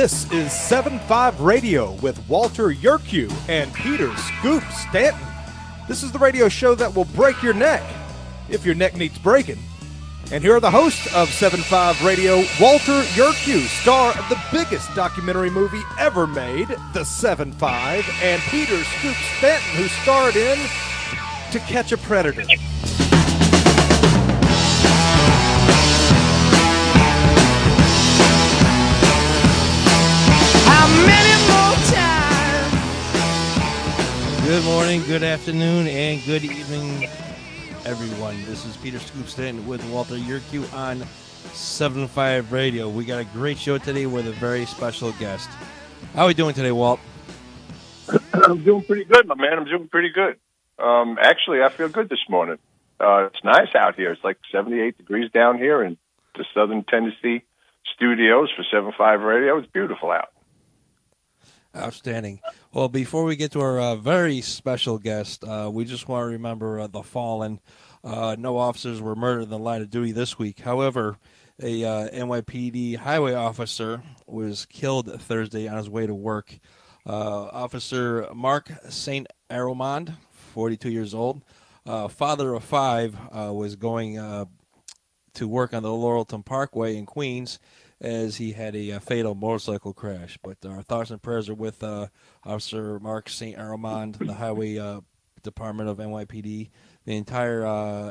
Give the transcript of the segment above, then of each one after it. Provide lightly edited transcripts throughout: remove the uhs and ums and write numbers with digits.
This is 7-5 Radio with Walter Yerkew and Peter Scoop Stanton. This is the radio show that will break your neck if your neck needs breaking. And here are the hosts of 7-5 Radio, Walter Yerkew, star of the biggest documentary movie ever made, The 7-5, and Peter Scoop Stanton, who starred in To Catch a Predator. Good morning, good afternoon, and good evening, everyone. This is Peter Scoop Stanton with Walter Yerkew on 7-5 Radio. We got a great show today with a very special guest. How are we doing today, Walt? I'm doing pretty good, my man. I'm doing pretty good. Actually, I feel good this morning. It's nice out here. It's like 78 degrees down here in the Southern Tennessee studios for 7-5 Radio. It's beautiful out. Outstanding. Well, before we get to our very special guest, we just want to remember the fallen. No officers were murdered in the line of duty this week. However, a NYPD highway officer was killed Thursday on his way to work. Officer Mark St. Armand, 42 years old, father of five, was going to work on the Laurelton Parkway in Queens as he had a fatal motorcycle crash. But our thoughts and prayers are with Officer Mark St. Armand, the Highway Department of NYPD, the entire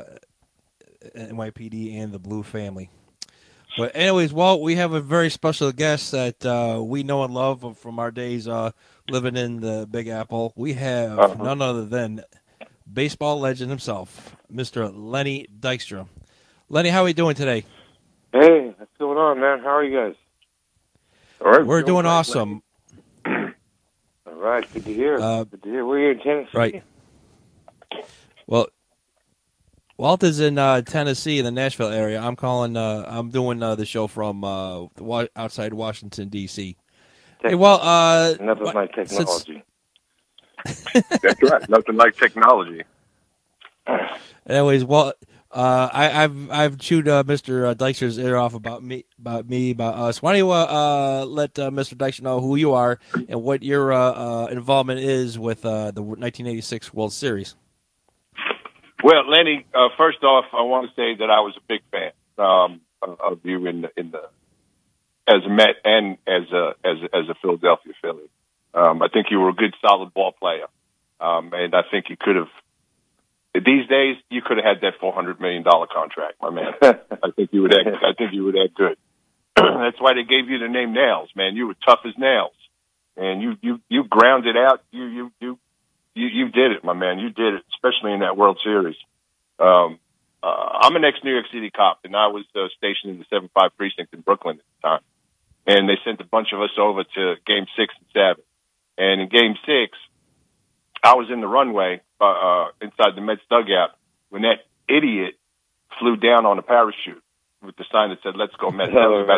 NYPD, and the Blue family. But anyways, Walt, we have a very special guest that we know and love from our days living in the Big Apple. We have none other than baseball legend himself, Mr. Lenny Dykstra. Lenny, how are we doing today? Hey, what's going on, man? How are you guys? All right, we're doing awesome. All right, good to hear. Good to hear. We're in Tennessee. Right. Well, Walt is in Tennessee, in the Nashville area. I'm calling. I'm doing the show from outside Washington D.C. Hey, well, nothing like technology. That's right. Nothing like technology. Anyways, well, I've chewed Mr. Dykstra's ear off about us. Why don't you let Mr. Dykstra know who you are and what your involvement is with the 1986 World Series? Well, Lenny, first off, I want to say that I was a big fan of you in the as a Met and as a Philadelphia Philly. I think you were a good, solid ball player, and I think you could have. These days, you could have had that $400 million contract, my man. I think you would have good. That's why they gave you the name Nails, man. You were tough as nails, and you ground it out. You did it, my man. You did it, especially in that World Series. I'm an ex-New York City cop, and I was stationed in the 7-5 precinct in Brooklyn at the time. And they sent a bunch of us over to Game 6 and 7. And in Game 6, I was in the runway inside the Mets dugout when that idiot flew down on a parachute with the sign that said, "Let's go Mets."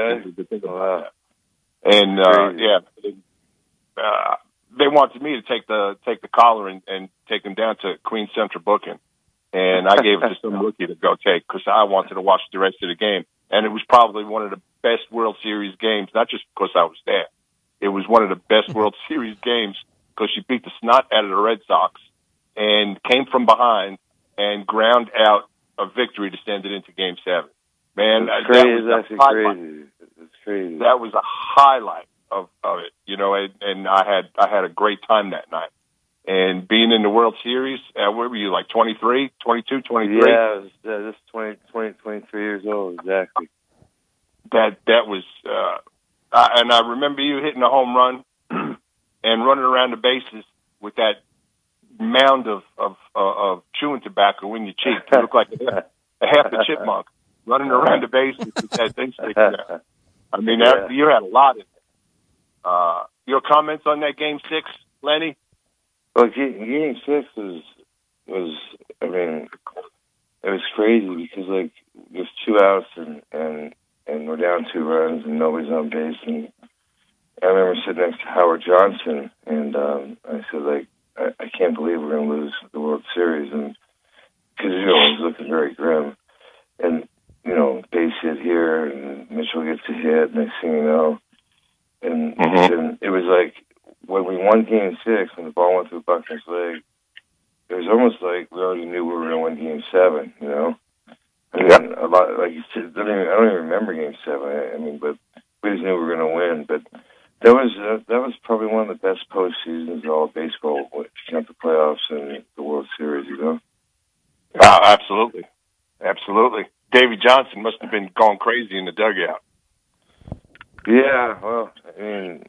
And they wanted me to take the collar and take him down to Queens Central booking, and I gave it to some rookie to go take because I wanted to watch the rest of the game. And it was probably one of the best World Series games, not just because I was there. It was one of the best World Series games because she beat the snot out of the Red Sox and came from behind and ground out a victory to send it into Game 7. Man, that's crazy. That's crazy. It's crazy. That was a highlight of it, you know, and I had a great time that night. And being in the World Series, what were you, like 23, 22, 23? Yeah, I was just 23 years old, exactly. That was, and I remember you hitting a home run and running around the bases with that mound of chewing tobacco in your cheek. You look like a half the chipmunk running around the bases with that thing sticking out. I mean, you had a lot in it. Your comments on that Game 6, Lenny? Well, Game 6 was, I mean, it was crazy because, like, there's 2 outs and we're down 2 runs and nobody's on base. And I remember sitting next to Howard Johnson, and I said, like, I can't believe we're going to lose the World Series. And because, you know, it was looking very grim. And, you know, base hit here, and Mitchell gets a hit, next thing you know. And it was like when we won Game 6, when the ball went through Buckner's leg, it was almost like we already knew we were going to win Game 7. You know, I mean, a lot like you said. I don't even remember Game 7. I mean, but we just knew we were going to win. But that was probably one of the best postseasons of all of baseball, if you count the playoffs and the World Series. You know. Absolutely. Davey Johnson must have been going crazy in the dugout. Yeah, well, I mean,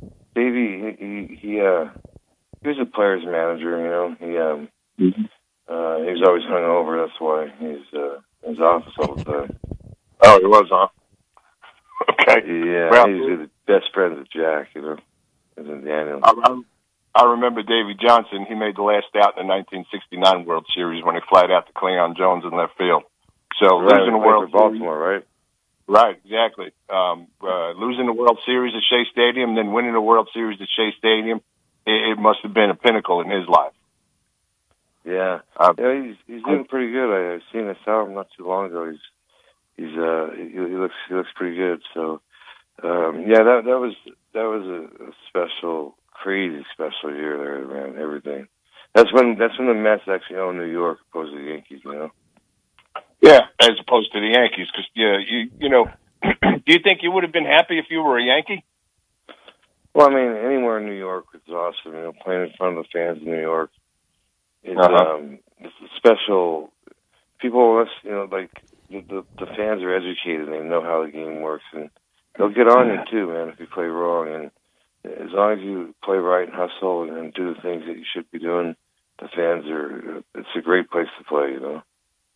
Davey, he was a player's manager. You know, he was always hungover. That's why he's in his office all the time. Oh, he was, huh? Okay. Yeah, well, he was the best friend of Jack. You know, and Daniel. I remember Davey Johnson. He made the last out in the 1969 World Series when he flied out to Cleon Jones in left field. So losing the World for Baltimore, right? Right, exactly. Losing the World Series at Shea Stadium, then winning the World Series at Shea Stadium, it must have been a pinnacle in his life. Yeah, he's doing pretty good. I've seen this album not too long ago. He looks pretty good. So that was a special, crazy special year there, man. Everything. That's when the Mets actually owned New York opposed to the Yankees. You know. Yeah, as opposed to the Yankees, because you know, do you think you would have been happy if you were a Yankee? Well, I mean, anywhere in New York is awesome. You know, playing in front of the fans in New York, it's a special. People, you know, like the fans are educated. They know how the game works, and they'll get on you too, man, if you play wrong. And as long as you play right and hustle and do the things that you should be doing, the fans are. It's a great place to play. You know.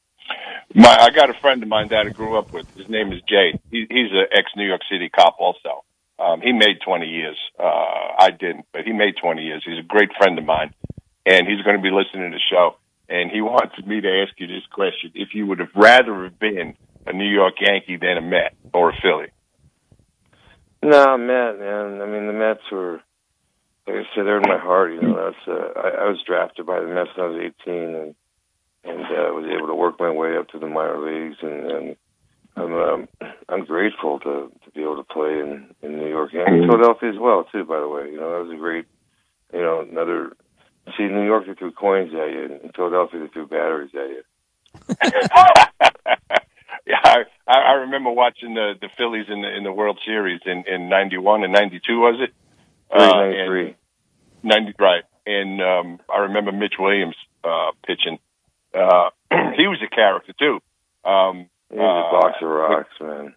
I got a friend of mine that I grew up with. His name is Jay. He's an ex-New York City cop also. He made 20 years. I didn't, but he made 20 years. He's a great friend of mine, and he's going to be listening to the show. And he wanted me to ask you this question: if you would have rather have been a New York Yankee than a Met or a Philly? No, Met, man. I mean, the Mets were, like I said, they're in my heart. You know, I was drafted by the Mets when I was 18, and was able to work my way up to the minor leagues, and I'm grateful to be able to play in New York and Philadelphia as well too. By the way, you know, that was a great, you know, New York they threw coins at you, and in Philadelphia they threw batteries at you. Yeah, I remember watching the Phillies in the World Series in 91 and 92, was it? 93. 90, right. And I remember Mitch Williams pitching. He was a character too. He was a box of rocks, man.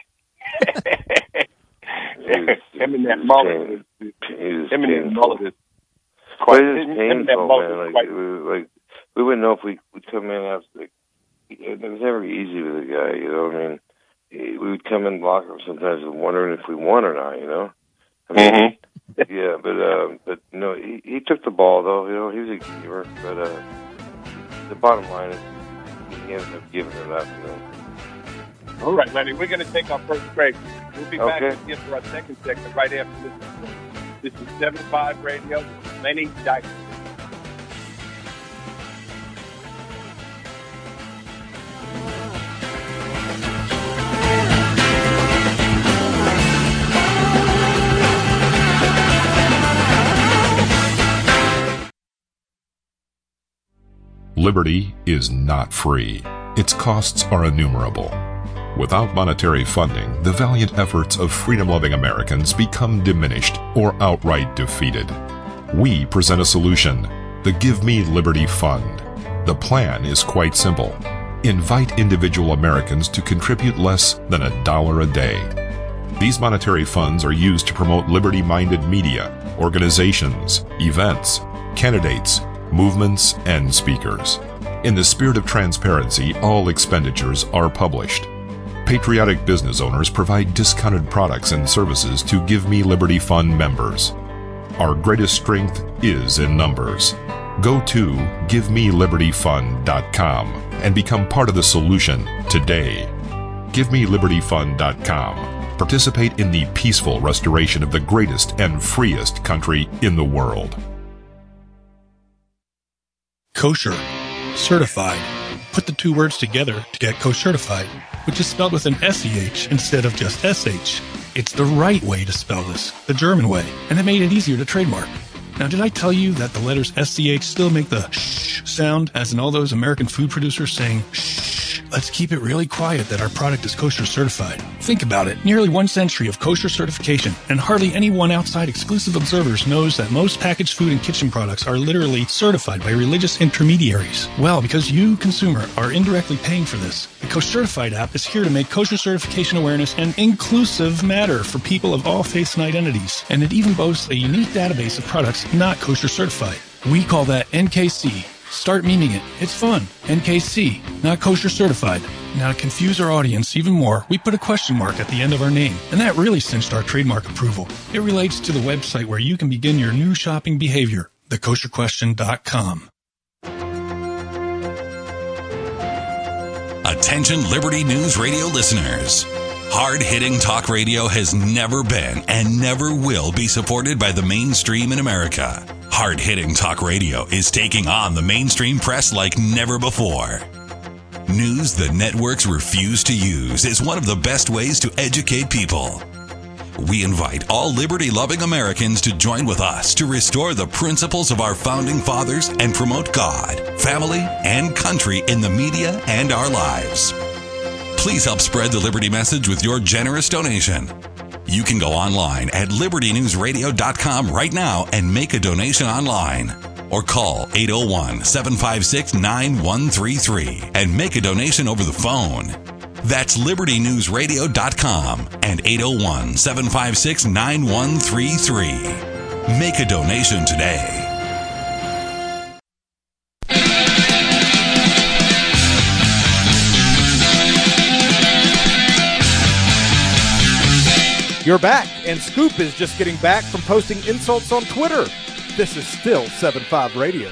Him and that mullet. Him and that mullet. Quite painful, man. Like we wouldn't know if we'd come in after. It was never easy with the guy, you know. I mean, we would come in the locker room sometimes wondering if we won or not, you know. I mean, yeah, but no, he took the ball though. You know, he was a giver, but the bottom line is he ended up giving it up, you know. All right, Lenny, we're going to take our first break. We'll be back with you for our second segment right after this. This is 7-5 Radio, Lenny Dykstra. Liberty is not free. Its costs are innumerable. Without monetary funding, the valiant efforts of freedom-loving Americans become diminished or outright defeated. We present a solution, the Give Me Liberty Fund. The plan is quite simple. Invite individual Americans to contribute less than $1 a day. These monetary funds are used to promote liberty-minded media, organizations, events, candidates, movements, and speakers. In the spirit of transparency, all expenditures are published. Patriotic business owners provide discounted products and services to Give Me Liberty Fund members. Our greatest strength is in numbers. Go to GiveMeLibertyFund.com and become part of the solution today. GiveMeLibertyFund.com. Participate in the peaceful restoration of the greatest and freest country in the world. Kosher, certified, put the two words together to get kosher-certified, which is spelled with an SEH instead of just SH. It's the right way to spell this, the German way, and it made it easier to trademark. Now, did I tell you that the letters SCH still make the shh sound, as in all those American food producers saying shh? Let's keep it really quiet that our product is kosher certified. Think about it. Nearly 1 century of kosher certification, and hardly anyone outside exclusive observers knows that most packaged food and kitchen products are literally certified by religious intermediaries. Well, because you, consumer, are indirectly paying for this, the Kosher-Certified app is here to make kosher certification awareness an inclusive matter for people of all faiths and identities. And it even boasts a unique database of products not kosher certified. We call that NKC. Start memeing it. It's fun. NKC, not kosher certified. Now, to confuse our audience even more, we put a question mark at the end of our name, and that really cinched our trademark approval. It relates to the website where you can begin your new shopping behavior, thekosherquestion.com. Attention Liberty News Radio listeners. Hard-hitting talk radio has never been and never will be supported by the mainstream in America. Hard-hitting talk radio is taking on the mainstream press like never before. News the networks refuse to use is one of the best ways to educate people. We invite all liberty-loving Americans to join with us to restore the principles of our founding fathers and promote God, family, and country in the media and our lives. Please help spread the Liberty message with your generous donation. You can go online at libertynewsradio.com right now and make a donation online. Or call 801-756-9133 and make a donation over the phone. That's libertynewsradio.com and 801-756-9133. Make a donation today. You're back, and Scoop is just getting back from posting insults on Twitter. This is still 7.5 Radio.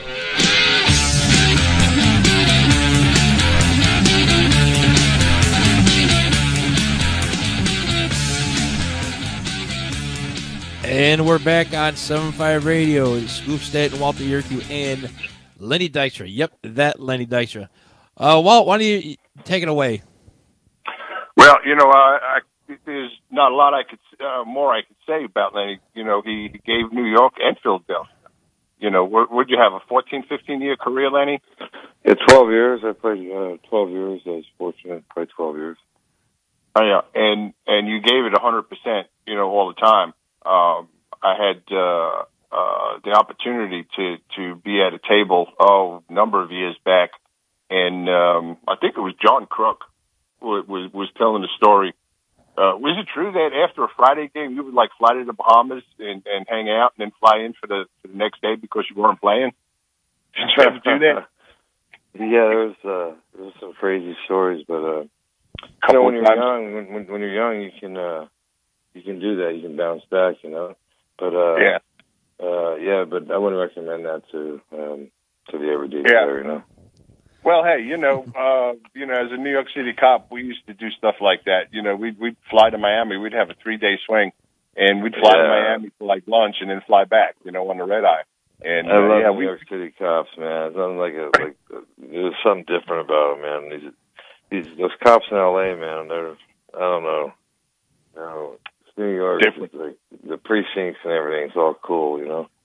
And we're back on 7.5 Radio. Scoop Stanton, Walter Yerkew, and Lenny Dykstra. Yep, that Lenny Dykstra. Walt, why don't you take it away? Well, there's not a lot I could say about Lenny. He gave New York and Philadelphia. Would you have a 14, 15-year career, Lenny? Yeah, 12 years. I played 12 years. I was fortunate to play 12 years. Oh, yeah, and you gave it 100%, all the time. I had the opportunity to be at a table a number of years back, and I think it was John Crook was telling the story. Was it true that after a Friday game you would fly to the Bahamas and hang out and then fly in for the next day because you weren't playing? Did you ever do that? Yeah, there was some crazy stories, but when you're young, when you're young, you can do that. You can bounce back, But but I wouldn't recommend that to the everyday player, Well, hey, as a New York City cop, we used to do stuff like that. We'd fly to Miami. We'd have a 3-day swing, and we'd fly to Miami for lunch and then fly back, on the red eye. And I love New York City cops, man. It's something there's something different about them, man. Those cops in L.A., man, I don't know. It's New York, the precincts and everything. It's all cool,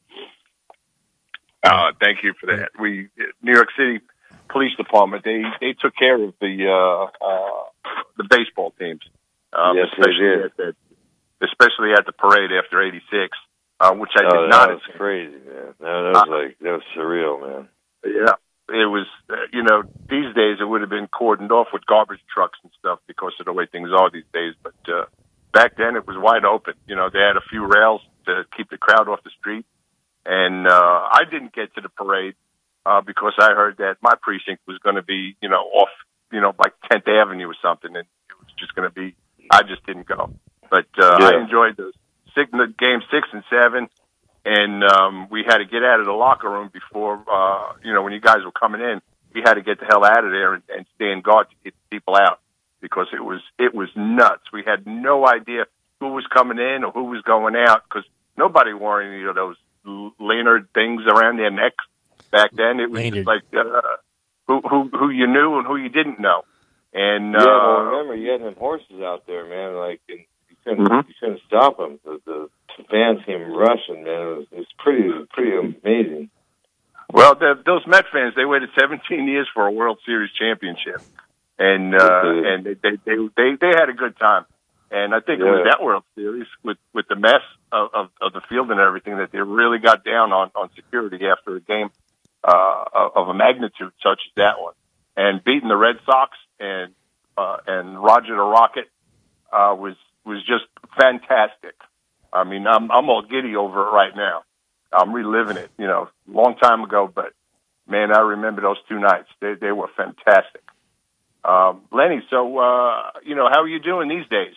Thank you for that. New York City Police Department, they took care of the baseball teams. Yes, especially they did. Especially at the parade after '86, which I did not. That was crazy, man. That was surreal, man. Yeah, it was. These days it would have been cordoned off with garbage trucks and stuff because of the way things are these days. But back then it was wide open. They had a few rails to keep the crowd off the street, and I didn't get to the parade. Because I heard that my precinct was going to be, off, like 10th Avenue or something, and it was just going to be, I just didn't go. But I enjoyed the game 6 and 7, and we had to get out of the locker room before, when you guys were coming in, we had to get the hell out of there and stay in guard to get people out because it was nuts. We had no idea who was coming in or who was going out because nobody wore any of those Leonard things around their necks. Back then, it was just like, who you knew and who you didn't know. And well, remember you had them horses out there, man. Like, and you couldn't stop them. The fans came rushing, man. It was pretty amazing. Well, those Met fans, they waited 17 years for a World Series championship, and they had a good time. And I think it was that World Series with the mess of the field and everything that they really got down on security after a game of a magnitude such as that one, and beating the Red Sox and Roger the Rocket was just fantastic. I mean, I'm all giddy over it right now. I'm reliving it, long time ago, but man, I remember those 2 nights. They were fantastic. Lenny, so how are you doing these days?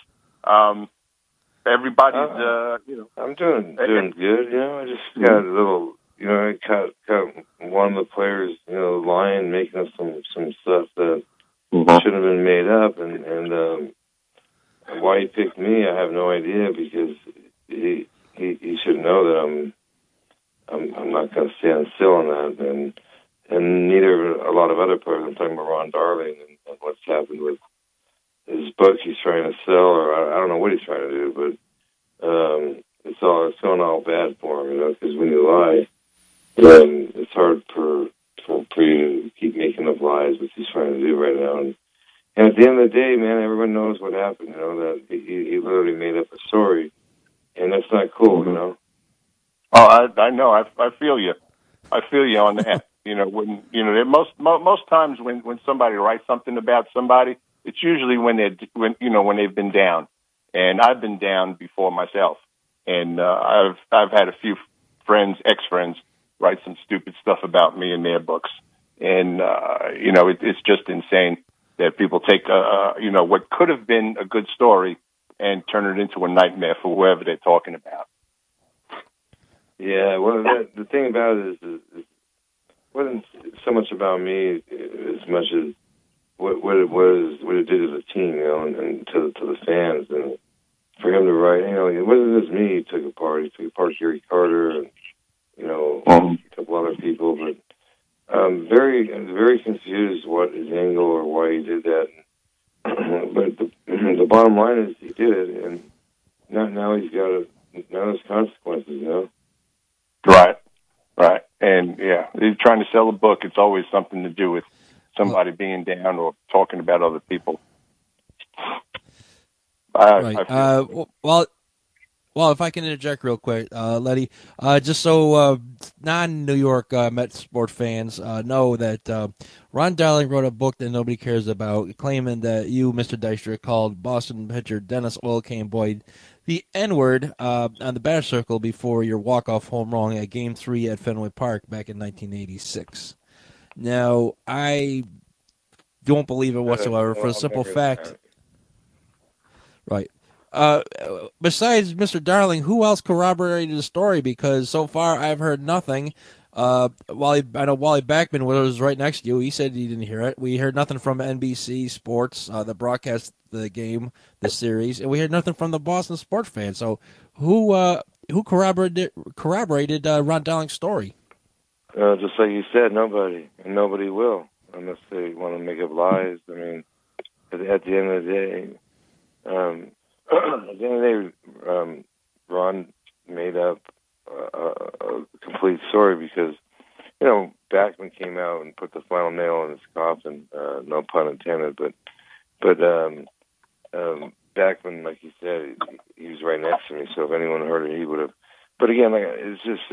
Everybody's, I'm doing good. I just got a little, I caught one of the players, lying, making up some stuff that should have been made up, and why he picked me, I have no idea, because he should know that I'm not going to stand still on that, and neither a lot of other players. I'm talking about Ron Darling and what's happened with his book he's trying to sell, or I don't know what he's trying to do, but it's going all bad for him, because when you lie, it's hard for you to keep making up lies, which he's trying to do right now. And at the end of the day, man, everyone knows what happened, that he literally made up a story, and that's not cool, Oh, I know. I feel you. I feel you on that. When most times when somebody writes something about somebody, it's usually when they've been down, and I've been down before myself, and I've had a few friends, ex-friends, write some stupid stuff about me in their books, and it's just insane that people take what could have been a good story and turn it into a nightmare for whoever they're talking about. Yeah, well, the thing about it is it wasn't so much about me as much as what it did to the team, and to the fans, and for him to write, it wasn't just me he took apart. He took apart Gary Carter and a couple other people, but I'm very confused what his angle or why he did that. But the bottom line is he did it, and now there's consequences, Right. And he's trying to sell a book. It's always something to do with somebody being down or talking about other people. Well, if I can interject real quick, Letty, just so non-New York Mets sport fans know that Ron Darling wrote a book that nobody cares about, claiming that you, Mr. Dykstra, called Boston pitcher Dennis Oil Can Boyd the N-word on the batter circle before your walk-off home run at Game 3 at Fenway Park back in 1986. Now, I don't believe it whatsoever for the simple fact. Right. Besides Mr. Darling, who else corroborated the story? Because so far I've heard nothing. I know Wally Backman was right next to you. He said he didn't hear it. We heard nothing from NBC Sports, that broadcast the game, the series, and we heard nothing from the Boston sports fans. So who corroborated Ron Darling's story? Just like you said, nobody, and nobody will, unless they want to make up lies. I mean, at the end of the day, Ron made up a complete story because, Backman came out and put the final nail in his coffin, no pun intended, but Backman, like you said, he was right next to me, so if anyone heard it, he would have. But again, it's just,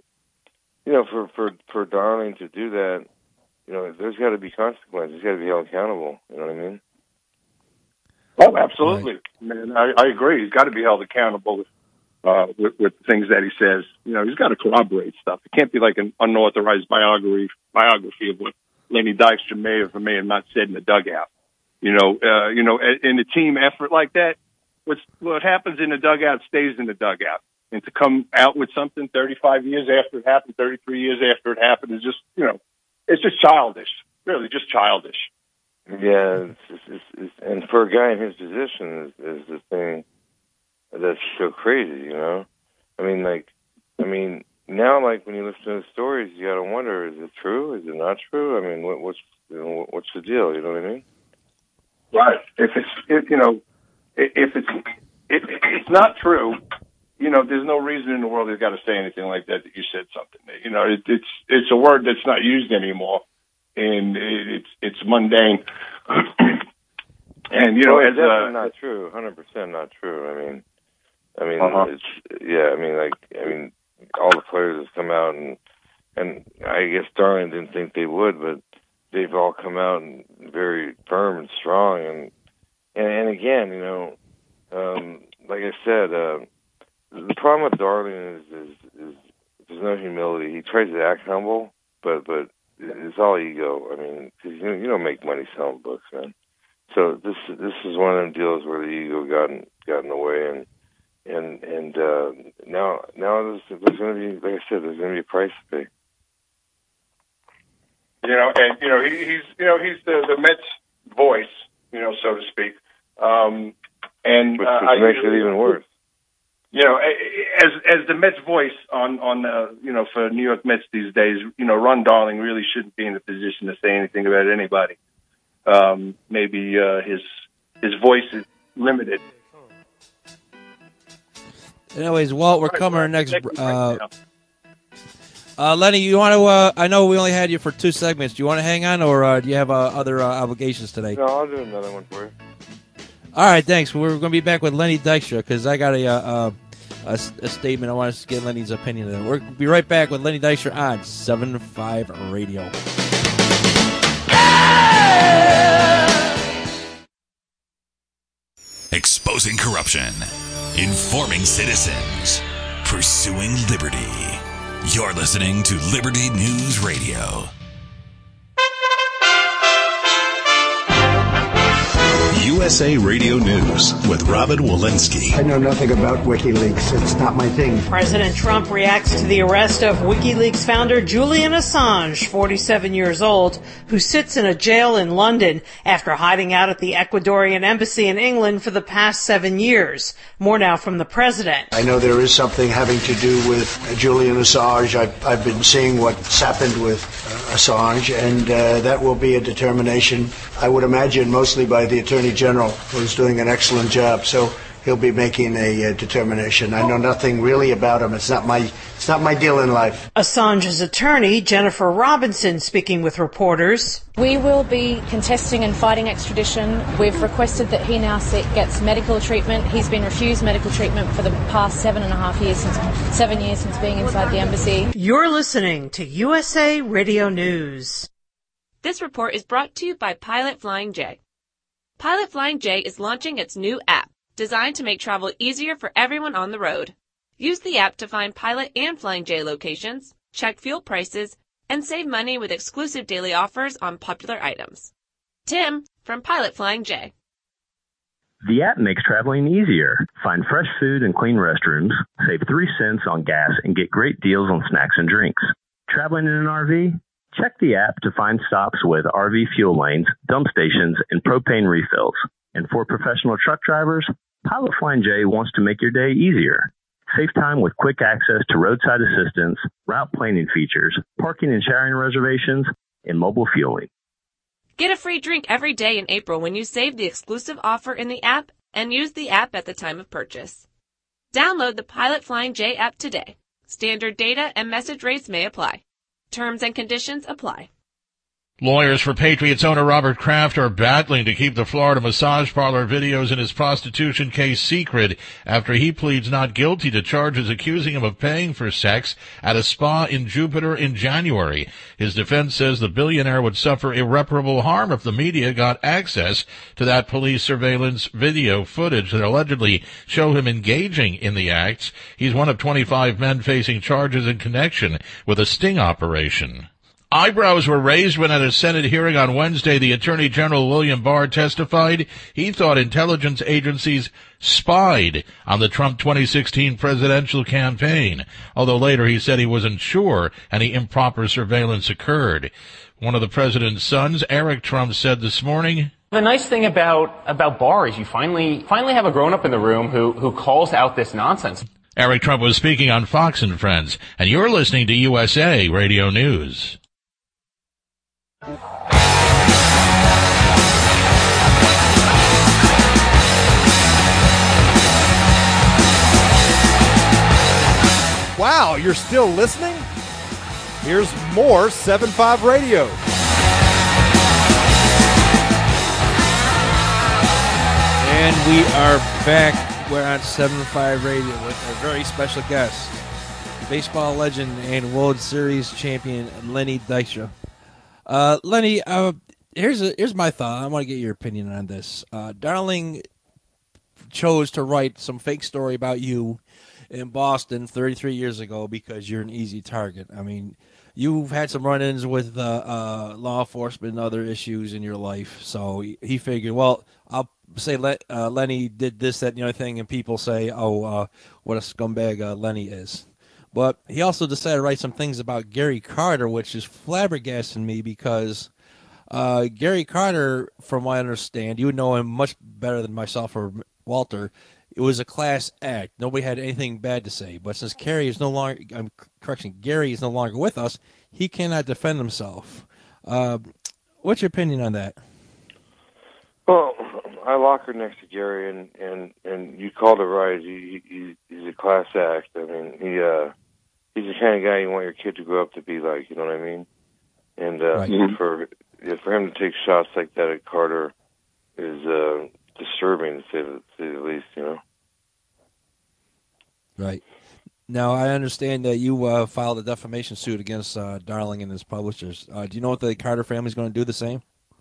for Darling to do that, there's got to be consequences. He's got to be held accountable, you know what I mean? Oh, absolutely, man. I agree. He's got to be held accountable with things that he says. He's got to corroborate stuff. It can't be like an unauthorized biography of what Lenny Dykstra may have or may have not said in the dugout. In a team effort like that, what happens in the dugout stays in the dugout. And to come out with something 35 years after it happened, 33 years after it happened is just, it's just childish. Really, just childish. Yeah, and for a guy in his position, is the thing that's so crazy, I mean, now, like, when you listen to the stories, you got to wonder, is it true? Is it not true? I mean, what's the deal? You know what I mean? Right. If it's not true, there's no reason in the world they've got to say anything like that you said something. It's a word that's not used anymore, and it's mundane. And it's definitely not true. 100% not true. I mean, all the players have come out, and I guess Darling didn't think they would, but they've all come out and very firm and strong. And again, like I said, the problem with Darling is there's no humility. He tries to act humble, but it's all ego. I mean, 'cause you don't make money selling books, man. So this is one of them deals where the ego got in the way, and now there's going to be, like I said, there's going to be a price to pay. He's the Mets voice, so to speak, and which makes it even worse. As the Mets voice on for New York Mets these days, Ron Darling really shouldn't be in a position to say anything about anybody. Maybe his voice is limited. Anyways, Walt, we're coming our next. Lenny, you want to? I know we only had you for 2 segments. Do you want to hang on, or do you have other obligations today? No, I'll do another one for you. All right, thanks. We're going to be back with Lenny Dykstra because I got a statement I want us to get Lenny's opinion on. We'll be right back with Lenny Dykstra on 7-5 Radio. Exposing corruption, informing citizens, pursuing liberty. You're listening to Liberty News Radio. USA Radio News with Robin Walensky. I know nothing about WikiLeaks. It's not my thing. President Trump reacts to the arrest of WikiLeaks founder Julian Assange, 47 years old, who sits in a jail in London after hiding out at the Ecuadorian embassy in England for the past 7 years. More now from the president. I know there is something having to do with Julian Assange. I've been seeing what's happened with Assange, and that will be a determination, I would imagine, mostly by the Attorney General, who's doing an excellent job. So he'll be making a determination. I know nothing really about him. It's not my deal in life. Assange's attorney, Jennifer Robinson, speaking with reporters. We will be contesting and fighting extradition. We've requested that he now gets medical treatment. He's been refused medical treatment for the past 7.5 years, 7 years since being inside the embassy. You're listening to USA Radio News. This report is brought to you by Pilot Flying J. Pilot Flying J is launching its new app, designed to make travel easier for everyone on the road. Use the app to find Pilot and Flying J locations, check fuel prices, and save money with exclusive daily offers on popular items. Tim from Pilot Flying J. The app makes traveling easier. Find fresh food and clean restrooms, save 3 cents on gas, and get great deals on snacks and drinks. Traveling in an RV? Check the app to find stops with RV fuel lanes, dump stations, and propane refills. And for professional truck drivers, Pilot Flying J wants to make your day easier. Save time with quick access to roadside assistance, route planning features, parking and sharing reservations, and mobile fueling. Get a free drink every day in April when you save the exclusive offer in the app and use the app at the time of purchase. Download the Pilot Flying J app today. Standard data and message rates may apply. Terms and conditions apply. Lawyers for Patriots owner Robert Kraft are battling to keep the Florida massage parlor videos in his prostitution case secret after he pleads not guilty to charges accusing him of paying for sex at a spa in Jupiter in January. His defense says the billionaire would suffer irreparable harm if the media got access to that police surveillance video footage that allegedly show him engaging in the acts. He's one of 25 men facing charges in connection with a sting operation. Eyebrows were raised when at a Senate hearing on Wednesday, the Attorney General William Barr testified he thought intelligence agencies spied on the Trump 2016 presidential campaign, although later he said he wasn't sure any improper surveillance occurred. One of the president's sons, Eric Trump, said this morning, the nice thing about Barr is you finally have a grown-up in the room who calls out this nonsense. Eric Trump was speaking on Fox and Friends, and you're listening to USA Radio News. Wow, you're still listening? Here's more 7.5 Radio. And we are back. We're on 7.5 Radio with a very special guest, baseball legend and World Series champion Lenny Dykstra. Lenny, here's my thought. I want to get your opinion on this. Darling chose to write some fake story about you in Boston 33 years ago because you're an easy target. I mean, you've had some run-ins with law enforcement and other issues in your life, so he figured, well, I'll say Lenny did this, that, and the other thing, and people say, what a scumbag Lenny is. But he also decided to write some things about Gary Carter, which is flabbergasting me because Gary Carter, from what I understand, you would know him much better than myself or Walter. It was a class act. Nobody had anything bad to say. But since Gary is no longer with us, he cannot defend himself. What's your opinion on that? Well, I lock her next to Gary, and you called it right. He's a class act. I mean, he's the kind of guy you want your kid to grow up to be like. You know what I mean? And Right. for him to take shots like that at Carter is disturbing, to say the least. You know. Right. Now, I understand that you filed a defamation suit against Darling and his publishers. Do you know what the Carter family is going to do the same?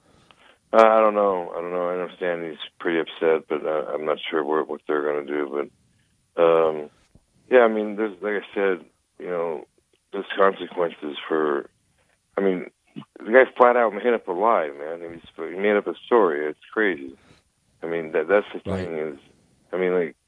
I don't know. I understand he's pretty upset, but I'm not sure what they're going to do. But yeah, I mean, there's, like I said, you know, there's consequences for. I mean, the guy flat out made up a lie, man. He made up a story. It's crazy. I mean, that's the thing is. I mean, like.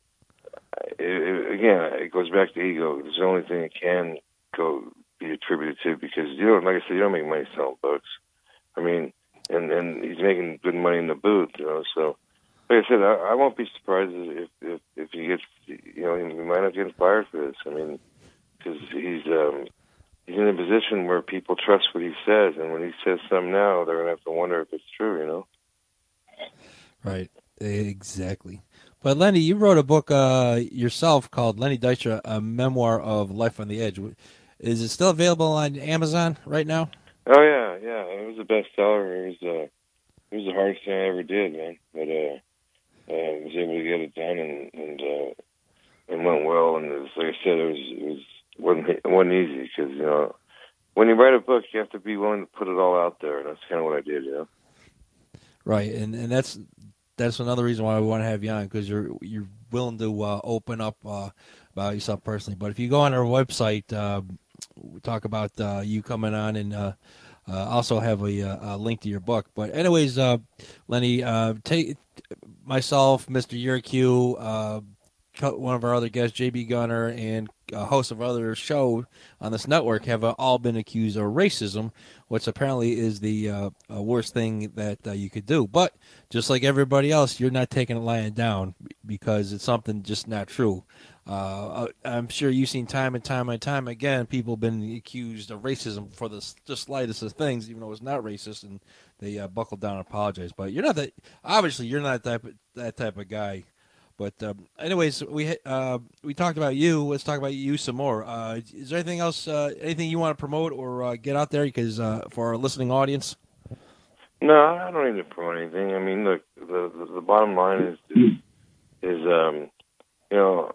Again, it goes back to ego. It's the only thing it can be attributed to because you don't, like I said, you don't make money selling books. I mean, and he's making good money in the booth, you know. So, like I said, I won't be surprised if he gets, you know, he might not get fired for this. I mean, because he's in a position where people trust what he says, and when he says something now, they're gonna have to wonder if it's true, you know. Right. Exactly. But Lenny, you wrote a book yourself called Lenny Dykstra, A Memoir of Life on the Edge. Is it still available on Amazon right now? Oh yeah. It was a bestseller. It was the hardest thing I ever did, man. But I was able to get it done and went well. And it was, like I said, it wasn't easy because you know when you write a book, you have to be willing to put it all out there, and that's kind of what I did, you know. Right, and that's another reason why we want to have you on, because you're willing to open up about yourself personally. But if you go on our website, we talk about you coming on and also have a link to your book. But anyways, Lenny, take myself, Mr. Urq, one of our other guests, JB Gunner, and a host of other shows on this network have all been accused of racism, which apparently is the worst thing that you could do. But just like everybody else, you're not taking it lying down because it's something just not true. I'm sure you've seen time and time again, people have been accused of racism for the slightest of things, even though it's not racist, and they buckle down and apologize. But you're not that. Obviously, you're not that type of guy. But anyways, we talked about you. Let's talk about you some more. Is there anything else, anything you want to promote or get out there? Because for our listening audience. No, I don't need to promote anything. I mean, look, the bottom line is you know,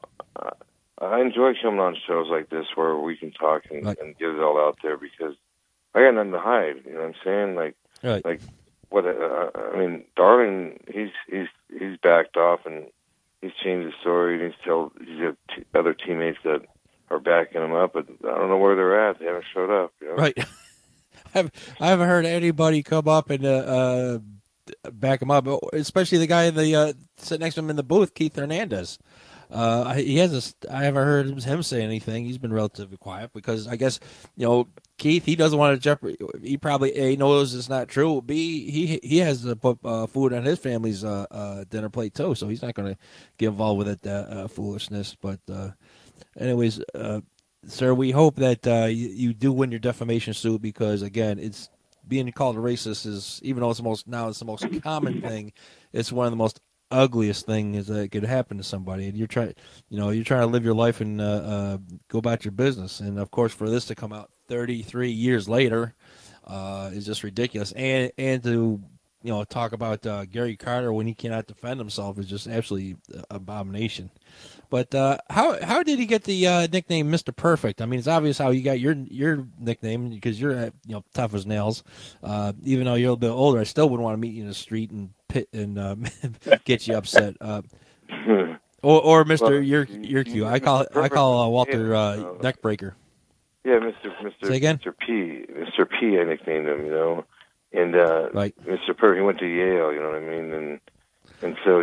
I enjoy coming on shows like this where we can talk and get it all out there because I got nothing to hide. You know what I'm saying? Like what? I mean, Darling, he's backed off and. He's changed the story. He's got other teammates that are backing him up, but I don't know where they're at. They haven't showed up. You know? Right. I haven't heard anybody come up and back him up, especially the guy sitting next to him in the booth, Keith Hernandez. I haven't heard him say anything. He's been relatively quiet because I guess, you know, Keith, he doesn't want to jeopardy. He probably A, knows it's not true. B, he has to put food on his family's dinner plate too, so he's not going to get involved with that foolishness. But anyways, sir, we hope that you do win your defamation suit because, again, it's being called a racist is, even though it's the most common thing, it's one of the most ugliest things that could happen to somebody. And you're trying to live your life and go about your business. And of course, for this to come out 33 years later is just ridiculous. And to talk about Gary Carter when he cannot defend himself is just absolutely abomination. But how did he get the nickname Mr. Perfect? I mean, it's obvious how you got your nickname because you're tough as nails. Even though you're a little bit older, I still wouldn't want to meet you in the street and get you upset. Or Mr. You're cute. I call Walter Neckbreaker. Yeah, Mr. Say again? Mr. P. I nicknamed him, and right. Mr. Perfect. He went to Yale, you know what I mean, and so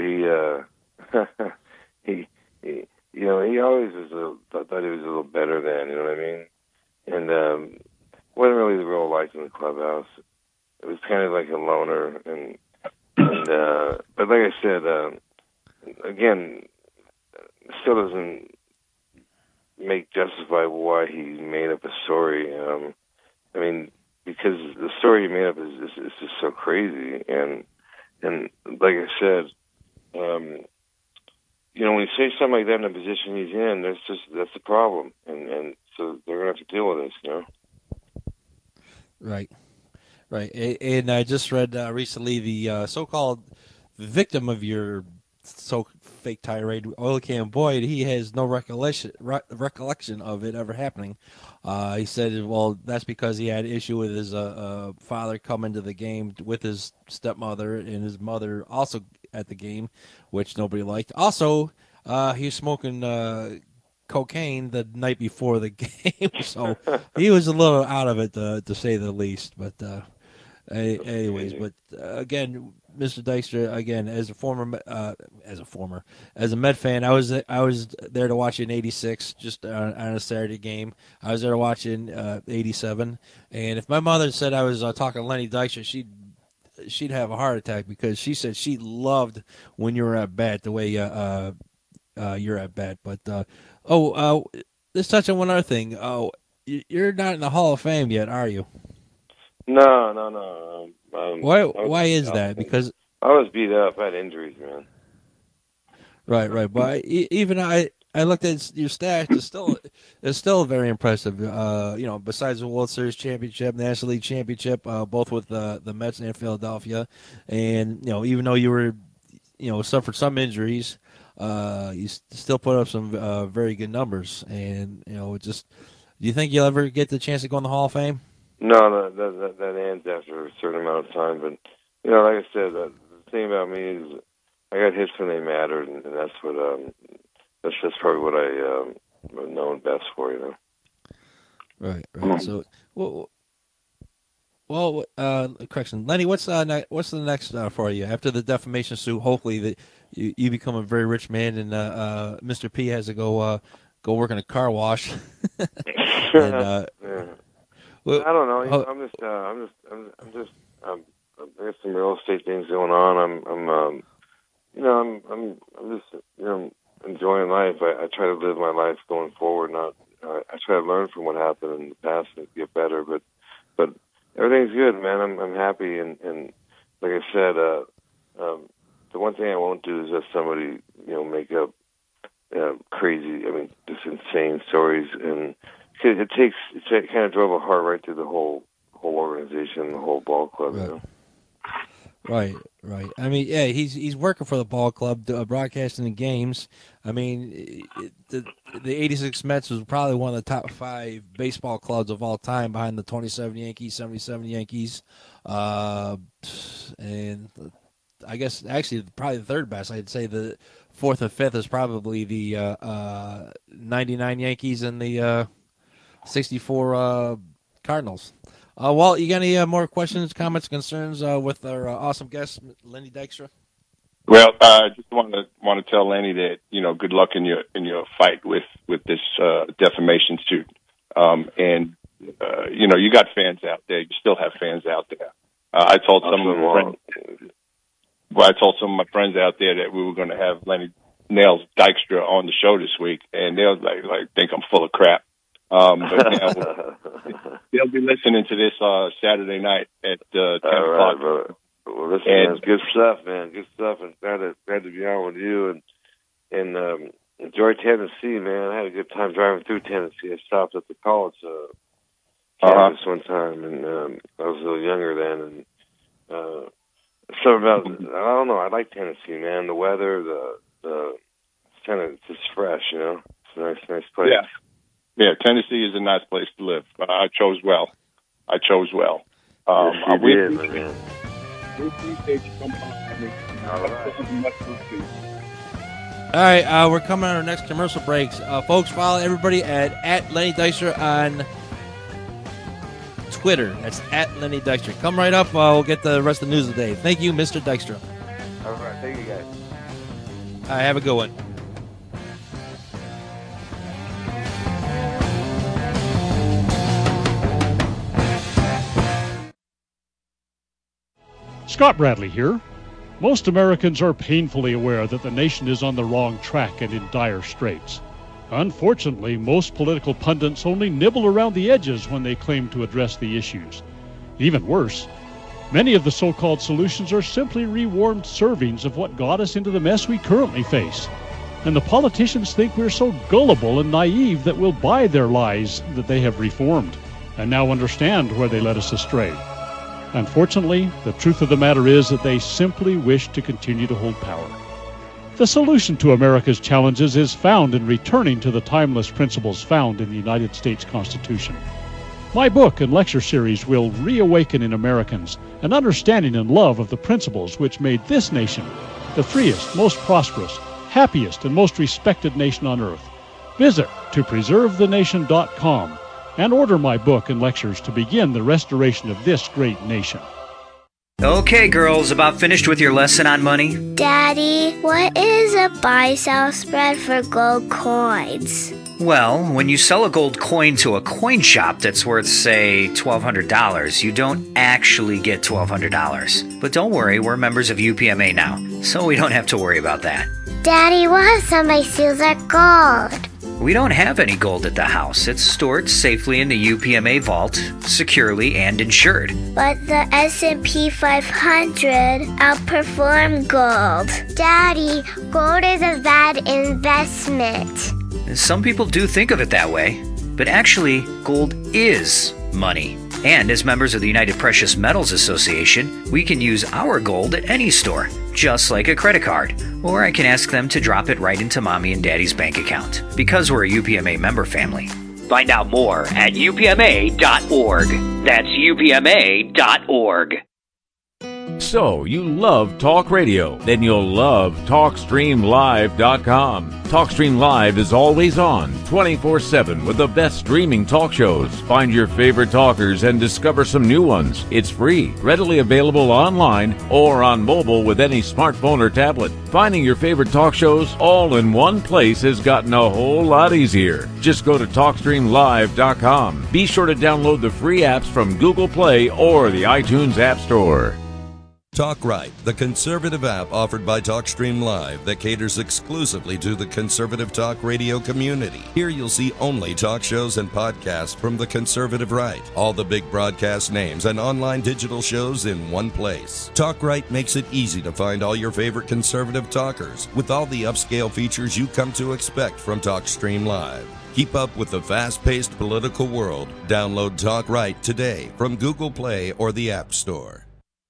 he he always thought he was a little better than, you know what I mean, and wasn't really the real life in the clubhouse. It was kind of like a loner, and but like I said, again, still doesn't justify why he made up a story. I mean, because the story he made up is just so crazy, and like I said, when you say something like that in the position he's in, that's the problem, and so they're gonna have to deal with this, Right. And I just read recently the so-called victim of your fake tirade, Oil Can Boyd. He has no recollection of it ever happening. He said, well, that's because he had issue with his father coming to the game with his stepmother and his mother also at the game, which nobody liked. Also, he was smoking cocaine the night before the game, so he was a little out of it, to say the least. But anyways, again, Mr. Dykstra, again, as a Met fan, I was there to watch in '86, just on a Saturday game. I was there to watch in '87, and if my mother said I was talking to Lenny Dykstra, she'd have a heart attack because she said she loved when you were at bat the way you're at bat. But let's touch on one other thing. You're not in the Hall of Fame yet, are you? No. Why is that? Because I was beat up. I had injuries, man. Right. But even I looked at your stats. It's still very impressive. Besides the World Series championship, National League championship, both with the Mets and Philadelphia, and even though you were, suffered some injuries, you still put up some very good numbers. And do you think you'll ever get the chance to go in the Hall of Fame? No, that ends after a certain amount of time. But like I said, the thing about me is I got hits when they mattered, and that's what that's probably what I am known best for, Right. So, correction, Lenny. What's the next for you after the defamation suit? Hopefully that you become a very rich man, and Mr. P has to go work in a car wash. And, well, I don't know. I'm just there's some real estate things going on. I'm just enjoying life. I try to live my life going forward. I try to learn from what happened in the past and get better. But everything's good, man. I'm happy, and like I said, the one thing I won't do is have somebody make up crazy. I mean, just insane stories and. It kind of drove a heart right through the whole organization, the whole ball club. Right. I mean, yeah, he's working for the ball club, broadcasting the games. I mean, the '86 Mets was probably one of the top 5 baseball clubs of all time, behind the 27 Yankees, 77 Yankees, and I guess actually probably the third best. I'd say the 4th or 5th is probably the 99 Yankees and the 64 Cardinals. Walt, you got any more questions, comments, concerns with our awesome guest, Lenny Dykstra? Well, I just want to tell Lenny that good luck in your fight with this defamation suit. And you got fans out there. You still have fans out there. I told some of my friends out there that we were going to have Lenny Nels Dykstra on the show this week, and they'll like think I'm full of crap. But now they'll be listening to this Saturday night at 10 o'clock. Brother. Well, listen, man, it's good stuff, man. Good stuff, and glad to be on with you and enjoy Tennessee, man. I had a good time driving through Tennessee. I stopped at the college campus one time, and I was a little younger then, and so about I don't know. I like Tennessee, man. The weather, it's kind of just fresh, you know. It's a nice place. Yeah, Tennessee is a nice place to live. I chose well. Yes, you did, man. We appreciate you coming on. All right, we're coming on our next commercial breaks. Folks, follow everybody at Lenny Dykstra on Twitter. That's at Lenny Dykstra. Come right up. We'll get the rest of the news of the day. Thank you, Mr. Dykstra. All right, thank you, guys. All right, have a good one. Scott Bradley here. Most Americans are painfully aware that the nation is on the wrong track and in dire straits. Unfortunately, most political pundits only nibble around the edges when they claim to address the issues. Even worse, many of the so-called solutions are simply rewarmed servings of what got us into the mess we currently face. And the politicians think we're so gullible and naive that we'll buy their lies that they have reformed, and now understand where they led us astray. Unfortunately, the truth of the matter is that they simply wish to continue to hold power. The solution to America's challenges is found in returning to the timeless principles found in the United States Constitution. My book and lecture series will reawaken in Americans an understanding and love of the principles which made this nation the freest, most prosperous, happiest, and most respected nation on earth. Visit topreservethenation.com and order my book and lectures to begin the restoration of this great nation. Okay, girls, about finished with your lesson on money? Daddy, what is a buy-sell spread for gold coins? Well, when you sell a gold coin to a coin shop that's worth, say, $1,200, you don't actually get $1,200. But don't worry, we're members of UPMA now, so we don't have to worry about that. Daddy, what if somebody steals our gold? We don't have any gold at the house. It's stored safely in the UPMA vault, securely and insured. But the S&P 500 outperformed gold. Daddy, gold is a bad investment. Some people do think of it that way, but actually, gold is money. And as members of the United Precious Metals Association, we can use our gold at any store, just like a credit card. Or I can ask them to drop it right into Mommy and Daddy's bank account, because we're a UPMA member family. Find out more at upma.org. That's upma.org. So, you love talk radio? Then you'll love TalkStreamLive.com. TalkStream Live is always on, 24/7 with the best streaming talk shows. Find your favorite talkers and discover some new ones. It's free, readily available online or on mobile with any smartphone or tablet. Finding your favorite talk shows all in one place has gotten a whole lot easier. Just go to TalkStreamLive.com. Be sure to download the free apps from Google Play or the iTunes App Store. Talk Right, the conservative app offered by TalkStream Live that caters exclusively to the conservative talk radio community. Here you'll see only talk shows and podcasts from the conservative right. All the big broadcast names and online digital shows in one place. Talk Right makes it easy to find all your favorite conservative talkers with all the upscale features you come to expect from TalkStream Live. Keep up with the fast-paced political world. Download Talk Right today from Google Play or the App Store.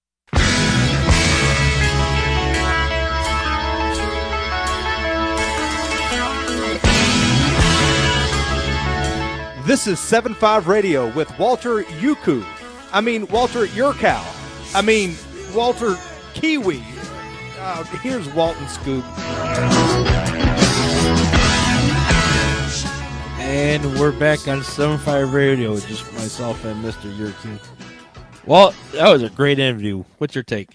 This is 7.5 Radio with Walter Yuku. Walter Yurkow. Walter Kiwi. Here's Walton Scoop. And we're back on 7.5 Radio with just myself and Mr. Yurku. Well, that was a great interview. What's your take?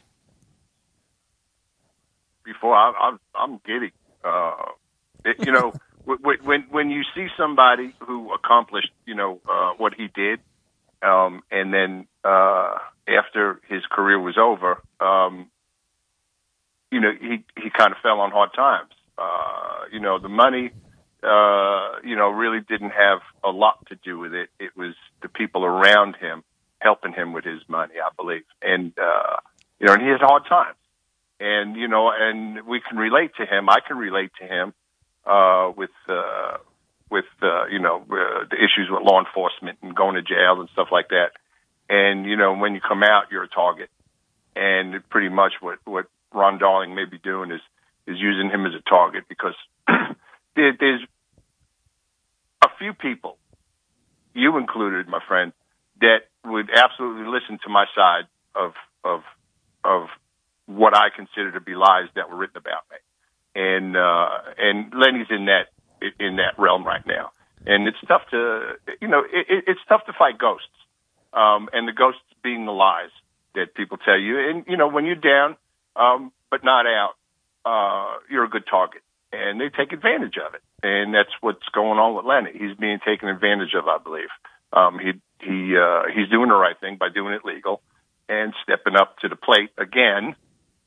Before I'm giddy. When you see somebody who accomplished, what he did, and then after his career was over, he kind of fell on hard times. The money, really didn't have a lot to do with it. It was the people around him helping him with his money, I believe. And, and he had hard times. And, and we can relate to him. I can relate to him, with the issues with law enforcement and going to jail and stuff like that. And, when you come out, you're a target. And pretty much what Ron Darling may be doing is using him as a target, because there's a few people, you included, my friend, that would absolutely listen to my side of what I consider to be lies that were written about me. And Lenny's in that realm right now. And it's tough to, it's tough to fight ghosts. And the ghosts being the lies that people tell you. And, when you're down, but not out, you're a good target. And they take advantage of it. And that's what's going on with Lenny. He's being taken advantage of, I believe. He's doing the right thing by doing it legal and stepping up to the plate again.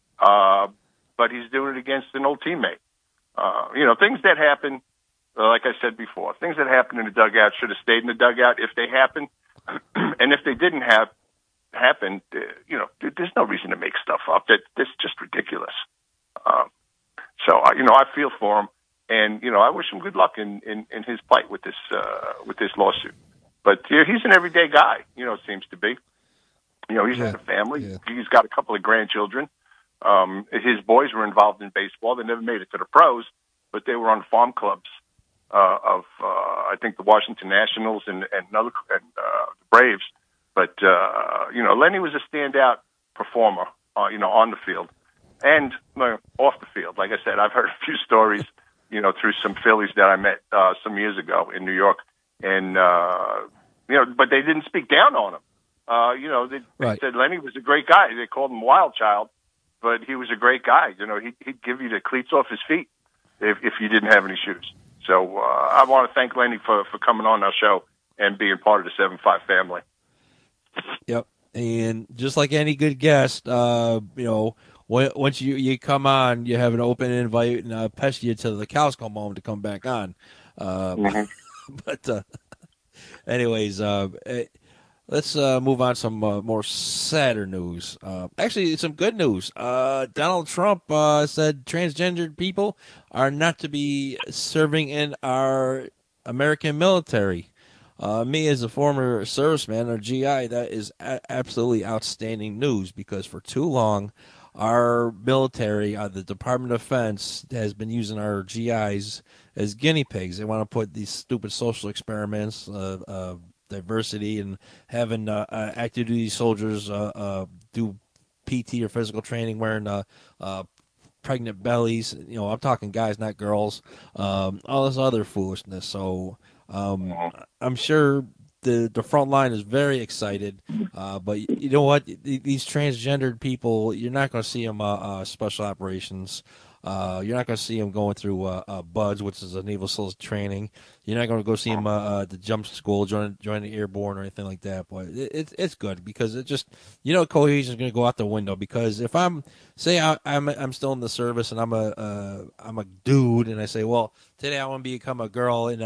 But he's doing it against an old teammate. Things that happen, like I said before, things that happen in the dugout should have stayed in the dugout if they happened. And if they didn't happen, there's no reason to make stuff up. That's just ridiculous. So I feel for him, and I wish him good luck in his fight with this lawsuit. But he's an everyday guy. It seems to be. He has a family. Yeah. He's got a couple of grandchildren. His boys were involved in baseball. They never made it to the pros, but they were on farm clubs of I think the Washington Nationals and the Braves. But Lenny was a standout performer, on the field and off the field. Like I said, I've heard a few stories, through some Phillies that I met some years ago in New York, and but they didn't speak down on him. They said Lenny was a great guy. They called him Wild Child, but he was a great guy. He'd give you the cleats off his feet if you didn't have any shoes. So I want to thank Lenny for coming on our show and being part of the 7-5 family. Yep, and just like any good guest, once you come on, you have an open invite, and I'll pester you till the cows come home to come back on. But anyways, let's move on to some more sadder news. Actually, some good news. Donald Trump said transgendered people are not to be serving in our American military. Me, as a former serviceman or GI, that is absolutely outstanding news, because for too long, our military, the Department of Defense, has been using our GIs as guinea pigs. They want to put these stupid social experiments, diversity, and having active duty soldiers do PT or physical training wearing pregnant bellies. I'm talking guys, not girls. All this other foolishness. So I'm sure the front line is very excited. But you know what? These transgendered people, you're not going to see them special operations. You're not going to see them going through BUDS, which is a Naval Soldier training. You're not going to go see them the jump school, join the airborne or anything like that. But it's good, because it just, cohesion is going to go out the window. Because if I'm still in the service and I'm a dude, and I say, well, today I want to become a girl, and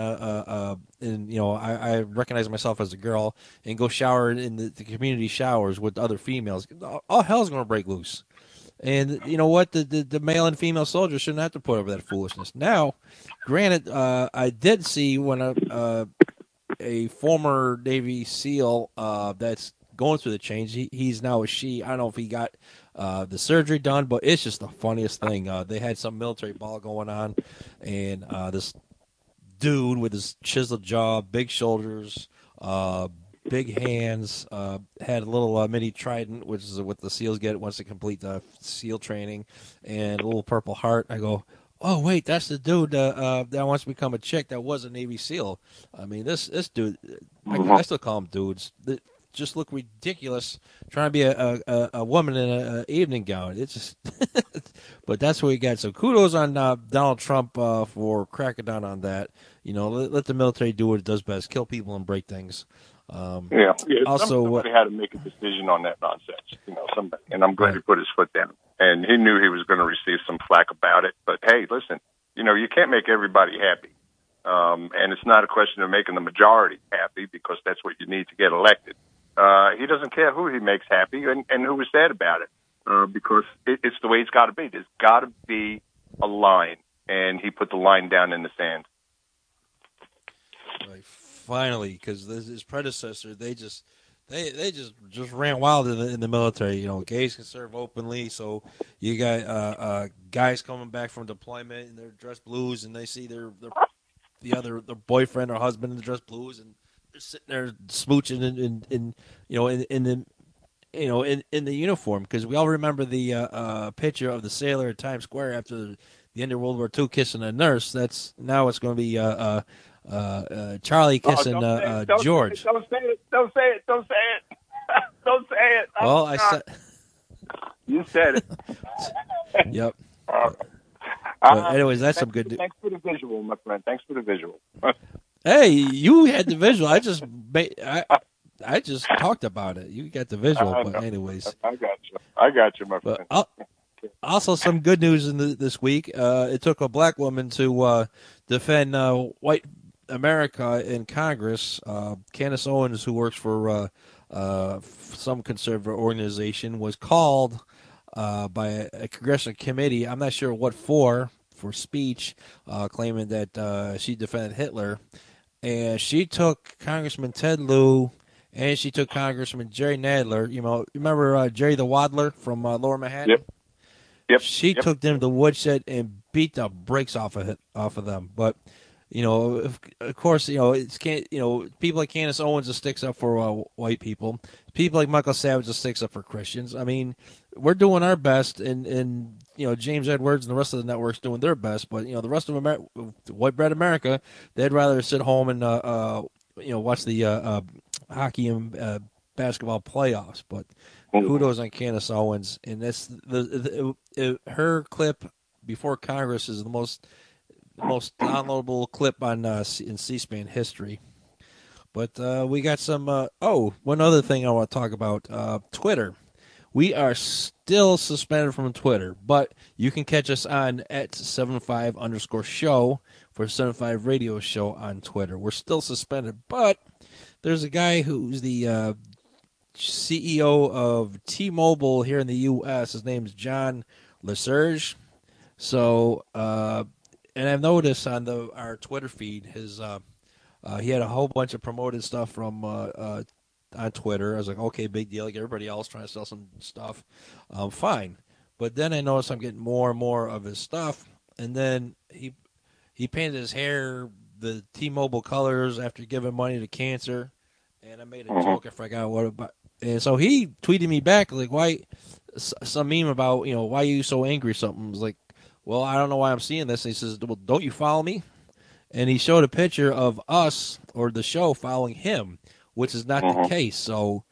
I recognize myself as a girl, and go shower in the community showers with other females, all hell's going to break loose. And you know what? The male and female soldiers shouldn't have to put up with that foolishness. Now, granted, I did see when a former Navy SEAL that's going through the change, he's now a she. I don't know if he got the surgery done, but it's just the funniest thing. They had some military ball going on, and this dude with his chiseled jaw, big shoulders, big hands, had a little mini trident, which is what the SEALs get once they complete the SEAL training, and a little purple heart. I go, oh, wait, that's the dude that wants to become a chick that was a Navy SEAL. I mean, this dude, I still call them dudes, that just look ridiculous trying to be a woman in an evening gown. It's just, but that's what we got. So kudos on Donald Trump for cracking down on that. Let the military do what it does best, kill people and break things. Also, somebody had to make a decision on that nonsense, somebody, and I'm glad he put his foot down. And he knew he was going to receive some flack about it. But hey, listen, you can't make everybody happy. And it's not a question of making the majority happy, because that's what you need to get elected. He doesn't care who he makes happy and who is sad about it, because it's the way it's got to be. There's got to be a line, and he put the line down in the sand. Right, finally, because his predecessor, they just ran wild in the military. Gays can serve openly, so you got guys coming back from deployment and they're dressed blues, and they see their boyfriend or husband in the dressed blues, and they're sitting there smooching in the uniform, because we all remember the picture of the sailor at Times Square after the end of World War II kissing a nurse. Now it's going to be Charlie kissing George. Don't say it. Don't say it. Don't say it. Don't say it. Well, I said. You said it. Yep. But anyways, that's some good news. Thanks for the visual, my friend. Thanks for the visual. Hey, you had the visual. I just talked about it. You got the visual. But anyways, I got you, my friend. Also, some good news this week. It took a black woman to defend white America in Congress. Candace Owens, who works for some conservative organization, was called by a congressional committee. I'm not sure what for speech, claiming that she defended Hitler. And she took Congressman Ted Lieu, and she took Congressman Jerry Nadler. Remember Jerry the Waddler from Lower Manhattan? Yep. She took them to the woodshed and beat the brakes off of them. But of course, it's people like Candace Owens that sticks up for white people. People like Michael Savage that sticks up for Christians. I mean, we're doing our best, and James Edwards and the rest of the network's doing their best. But the rest of white bread America, they'd rather sit home and watch the hockey and basketball playoffs. But kudos on Candace Owens, and that's her clip before Congress is the most downloadable clip on in C-SPAN history. But we got some. One other thing I want to talk about: Twitter. We are still suspended from Twitter, but you can catch us on @75_show for 75 Radio Show on Twitter. We're still suspended, but there's a guy who's the CEO of T-Mobile here in the U.S. His name is John Lesserge. So, and I've noticed on our Twitter feed, he had a whole bunch of promoted stuff from on Twitter. I was like, okay, big deal, like everybody else trying to sell some stuff. Fine. But then I noticed I'm getting more and more of his stuff, and then he painted his hair the T-Mobile colors after giving money to cancer, and I made a joke. I forgot what about. And so he tweeted me back, like, why, some meme about, why are you so angry or something. I was like, well, I don't know why I'm seeing this. And he says, well, don't you follow me? And he showed a picture of us, or the show, following him, which is not the case. So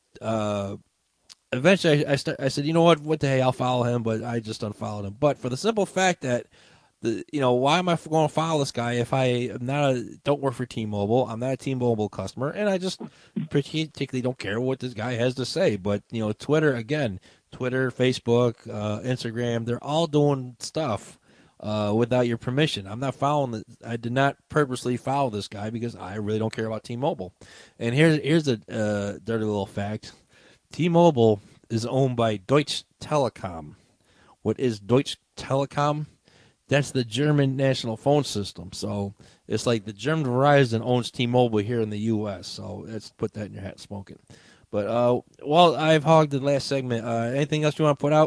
eventually I said, you know what the hell, I'll follow him, but I just unfollowed him. But for the simple fact that, why am I going to follow this guy if I am don't work for T-Mobile? I'm not a T-Mobile customer, and I just particularly don't care what this guy has to say. But, Twitter, Facebook, Instagram, they're all doing stuff without your permission. I'm not following I did not purposely follow this guy because I really don't care about T-Mobile. And here's a dirty little fact. T-Mobile is owned by Deutsche Telekom. What is Deutsche Telekom? That's the German national phone system. So it's like the German Verizon owns T-Mobile here in the U.S. So let's put that in your hat, smoke it. But I've hogged the last segment. Anything else you want to put out?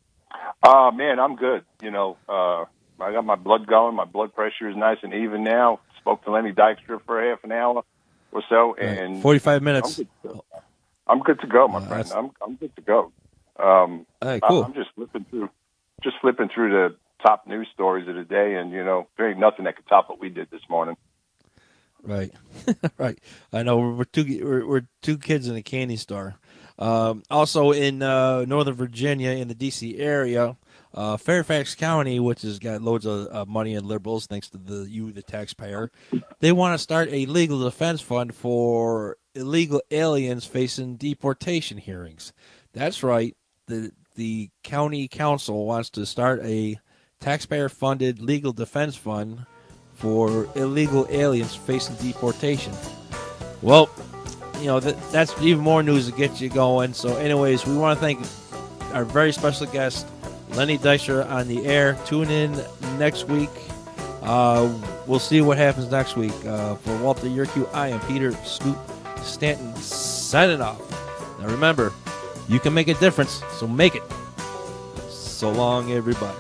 Man, I'm good. I got my blood going. My blood pressure is nice and even now. Spoke to Lenny Dykstra for half an hour or so, and 45 minutes. I'm good to go, my friend. I'm good to go. All right, cool. I'm just flipping through the top news stories of the day, and there ain't nothing that could top what we did this morning. Right, right. I know we're two kids in a candy store. Also in Northern Virginia, in the D.C. area, Fairfax County, which has got loads of money and liberals, thanks to the taxpayer, they want to start a legal defense fund for illegal aliens facing deportation hearings. That's right. The county council wants to start a taxpayer-funded legal defense fund for illegal aliens facing deportation. Well, that's even more news to get you going. So anyways, we want to thank our very special guest, Lenny Dykstra, on the air. Tune in next week. We'll see what happens next week. For Walter Yerkew, I am Peter Scoop Stanton, signing off. Now remember, you can make a difference, so make it. So long, everybody.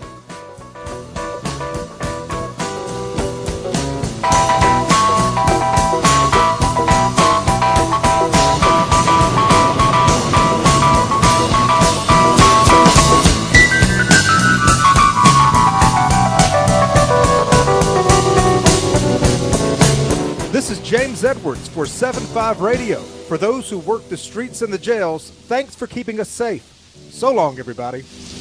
This is James Edwards for 7-5 Radio. For those who work the streets and the jails, thanks for keeping us safe. So long, everybody.